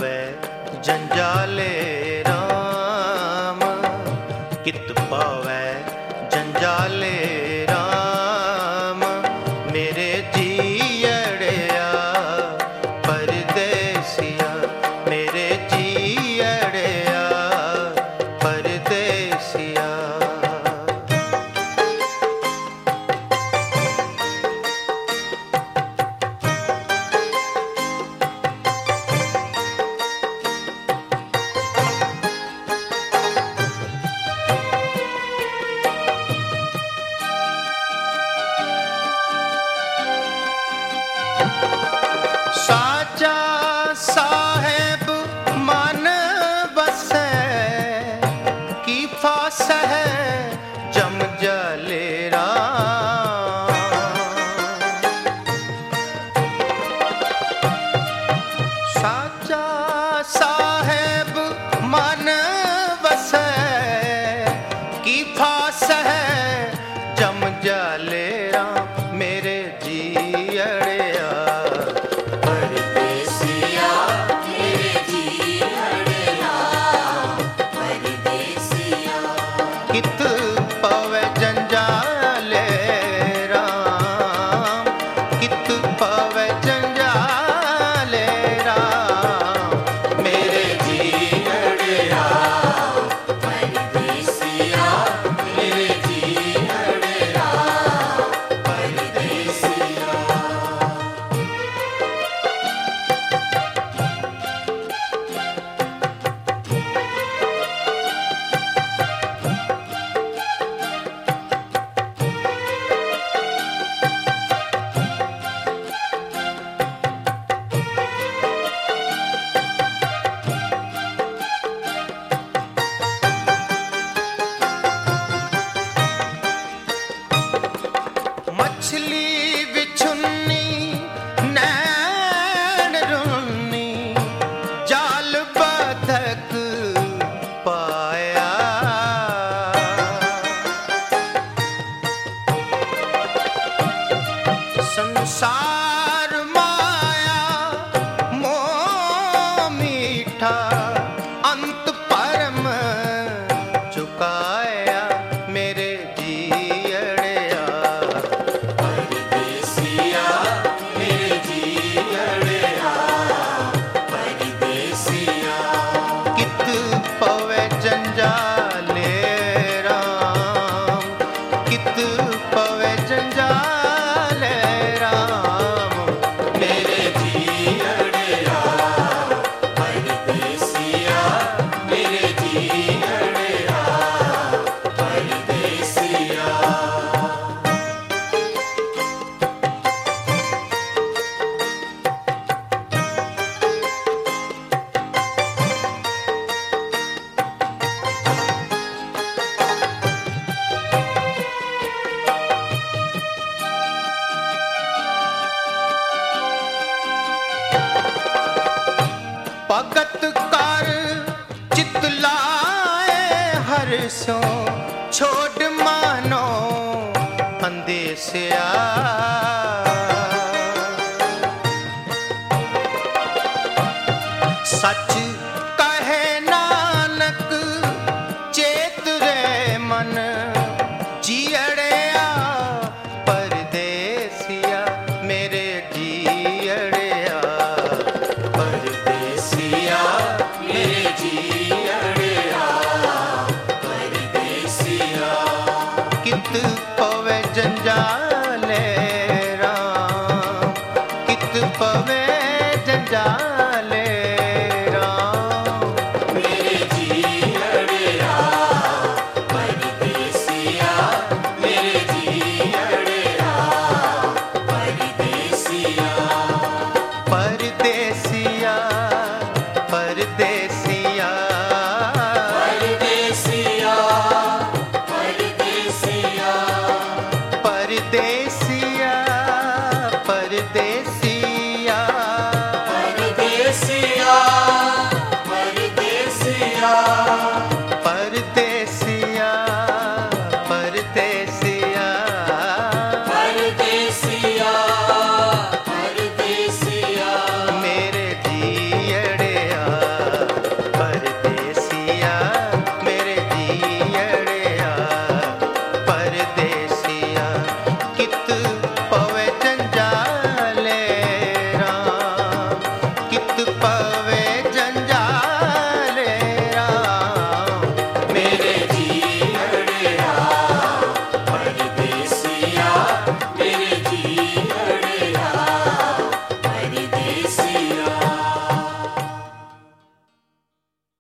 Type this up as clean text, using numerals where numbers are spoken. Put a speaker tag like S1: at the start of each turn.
S1: पावै जंजाले राम, कित पावै जंजाले राम। मेरे जीअड़िया परदेसिया, मेरे जीअड़िया परदेसिया। साचा साहेब मन बसै, की फासह जम जले राम। साचा साहेब मन बसै, की फासह जम जले राम। मेरे जीअड़िया
S2: परदेसिया, मेरे जीअड़िया परदेसिया।
S1: कित पवै जंजाले राम, कित पवै जंजाले राम। मेरे जीअड़िया
S2: परदेसिया, मेरे जीअड़िया परदेसिया।
S1: मछली बिछुन्नी नैन रुन्नी, जाल बतख पाया। संसार माया मोह मीठा, अंत परम चुकाया। मेरे जीअड़िया
S2: परदेसिया, मेरे जीअड़िया परदेसिया।
S1: कित पवै जंजाले राम, कित पवै जंजाले राम।
S2: मेरे जीअड़िया परदेसिया, मेरे जीअड़िया परदेसिया।
S1: भगत कर चित लाए हर्षो, छोड़ मानो अंदेसिया। सच